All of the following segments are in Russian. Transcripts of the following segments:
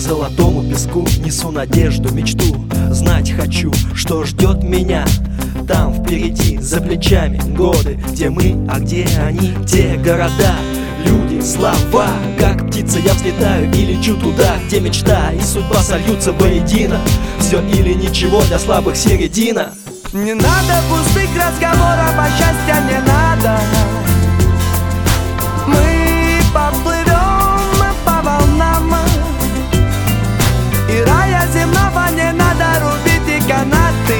золотому песку несу надежду, мечту. Знать хочу, что ждет меня там впереди, за плечами годы. Где мы, а где они, те города, люди, слова. Как птица я взлетаю и лечу туда, где мечта и судьба сольются воедино. Все или ничего, для слабых середина. Не надо пустых разговоров, а счастья не надо. Мы поплывем по волнам, и рая земного не надо рубить и канаты.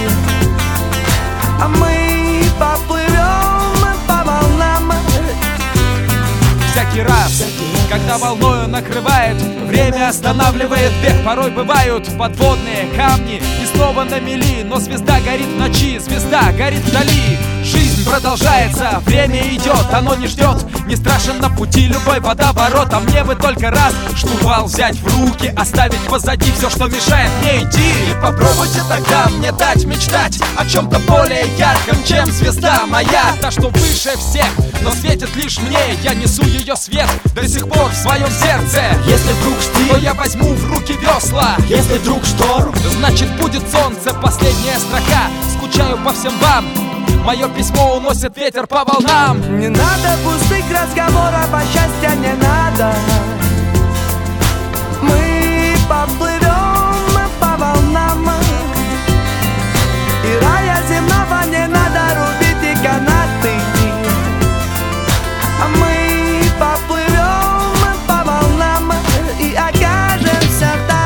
А мы поплывем по волнам. Всякий раз, когда волною накрывает, время останавливает бег. Порой бывают подводные камни и снова на мели. Но звезда горит в ночи, звезда горит вдали. Жизнь продолжается, время идет, оно не ждет. Не страшен на пути любой водоворот. А мне бы только раз штурвал взять в руки, оставить позади все, что мешает мне идти. И попробуйте тогда мне дать мечтать о чем-то более ярком, чем звезда моя. Та, что выше всех, но светит лишь мне. Я несу ее свет до сих пор в своем сердце. Если вдруг штиль, то я возьму в руки весла. если вдруг шторм, Значит будет солнце, последняя строка. Скучаю по всем вам, мое письмо уносит ветер по волнам. Не надо пустых разговоров, а счастья не надо. Мы поплывем по волнам, и рая земного не надо рубить и канаты. А мы поплывем по волнам и окажемся там.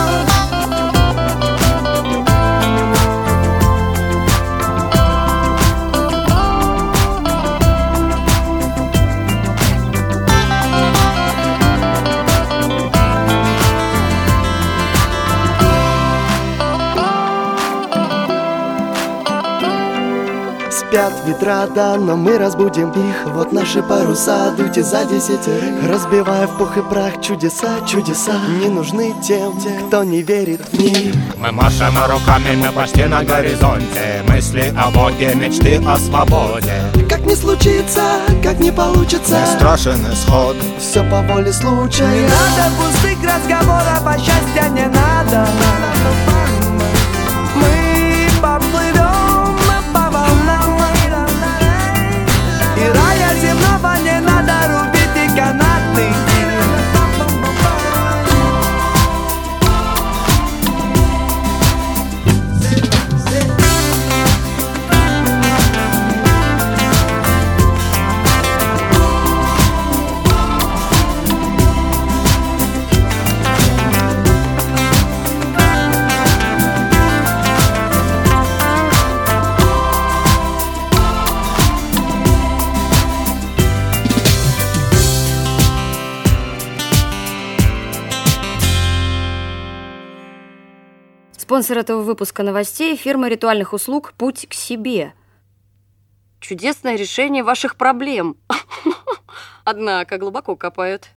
Спят ветра, да, но мы разбудим их. Вот наши паруса, дуйте за 10, разбивая в пух и прах чудеса, чудеса не нужны тем, кто не верит в них. Мы машем руками, мы почти на горизонте. Мысли о Боге, мечты о свободе. Как не случится, как не получится, Не страшен исход. все по воле Не случая. надо пустых разговоров, а счастья не надо. Мы поплывем по волнам, и рая земного не надо рубить и канаты. Спонсор этого выпуска новостей – фирма ритуальных услуг «Путь к себе». Чудесное решение ваших проблем. Однако глубоко копают.